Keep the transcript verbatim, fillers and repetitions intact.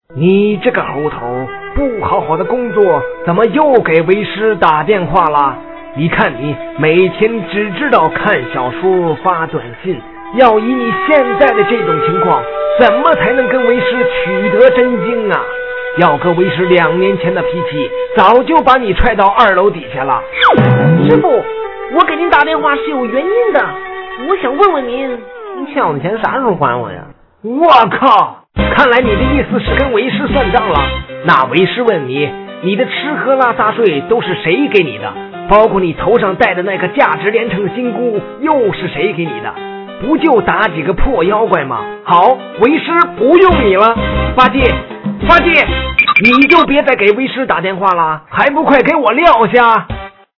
你这个猴头，不好好的工作，怎么又给为师打电话了？你看你每天只知道看小说发短信，要以你现在的这种情况，怎么才能跟为师取得真经啊？要搁为师两年前的脾气，早就把你踹到二楼底下了。 师傅，我给您打电话是有原因的，我想问问您，您欠我的钱啥时候还我呀？ 我靠！看来你的意思是跟为师算账了。那为师问你，你的吃喝拉撒睡都是谁给你的？包括你头上戴的那个价值连城的金箍，又是谁给你的？不就打几个破妖怪吗？好，为师不用你了。八戒，八戒，你就别再给为师打电话了，还不快给我撂下！